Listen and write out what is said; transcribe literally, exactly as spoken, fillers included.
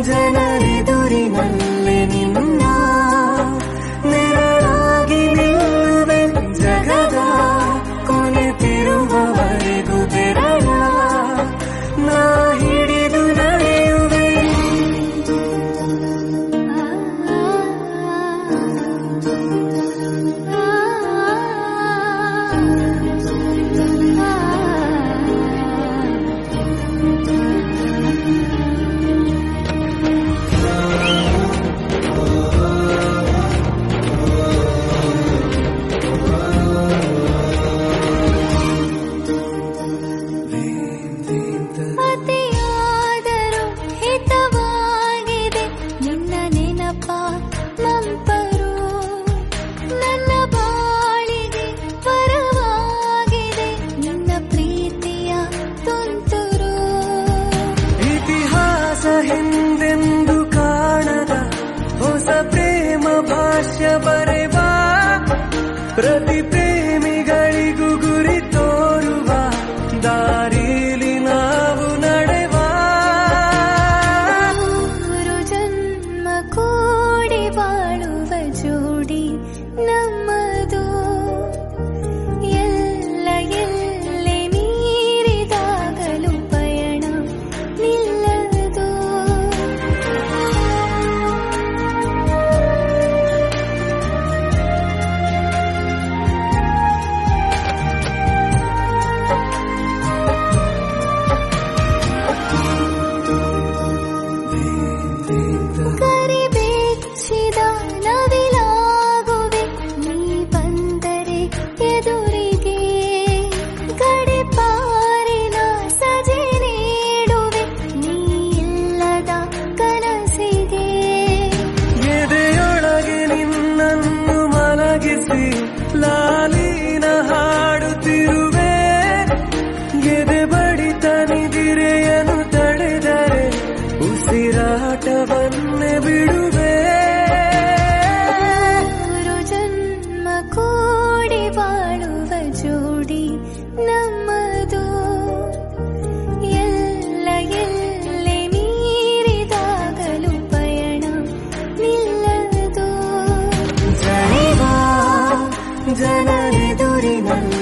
ಜನರೆದುರಿನಲ್ಲಿ ನಿನ್ನ ನೆರಳಾಗಿ ನಿಲ್ಲುವೆ ಜಗದ ಕೊನೆತಿರುವವರೆಗೂ ಬೆರಳ ನಾ ಹಿಡಿದು ನಡೆಯುವೆ. ಅತಿಯಾದರೂ ಹಿತವಾಗಿದೆ ನಿನ್ನ ನೆನಪ ನಂಪರು, ನನ್ನ ಬಾಳಿಗೆ ಪರವಾಗಿದೆ ನಿನ್ನ ಪ್ರೀತಿಯ ತುಂತುರು. ಇತಿಹಾಸ ಹಿಂದೆಂದು ಕಾಣದ ಹೊಸ ಪ್ರೇಮ ಭಾಷ್ಯ ಬರೆವಾ, ಪ್ರತಿ ಪ್ರೇಮಿಗಳಿಗೂ ಗುರಿ ತೋರುವ ದಾರಿಲಿ ನಾವು ನಡೆವಾ. ಮೂರು ಜನ್ಮ ಕೂಡಿ ಬಾಳುವ ಜೋಡಿ ನಮ್ಮದು, ಎಲ್ಲ ಎಲ್ಲೆ ಮೀರಿದಾಗಲೂ ಪಯಣ ನಿಲ್ಲದು. ಕರಿಬೆಚ್ಚಿದ ನವಿಲಾಗುವೆ ನೀ ಬಂದರೆ ಎದುರಿಗೆ, ಗಡಿಪಾರಿನ ಸಜೆ ನೀಡುವೆ ನೀ ಇಲ್ಲದ ಕನಸಿಗೆ. ಎದೆಯೊಳಗೆ ನಿನ್ನನ್ನು ಮಲಗಿಸಿ ಲಾಲಿನ ಹಾಡುತ್ತಿರುವೆ, ಎದೆ ಬಡಿತ ನಿದಿರೆಯನ್ನು ತಡೆದರೆ ಉಸಿರಾಟವನ್ನೇ ಬಿಡುವೆ. ಮೂರು ಜನ್ಮ ಕೂಡಿ ಬಾಳುವ ಜೋಡಿ ನಮ್ಮದು, ಎಲ್ಲ ಎಲ್ಲೆ ಮೀರಿದಾಗಲೂ ಪಯಣ ನಿಲ್ಲದು. ಜನಿವಾ ಜನರೆದುರಿನಲ್ಲಿ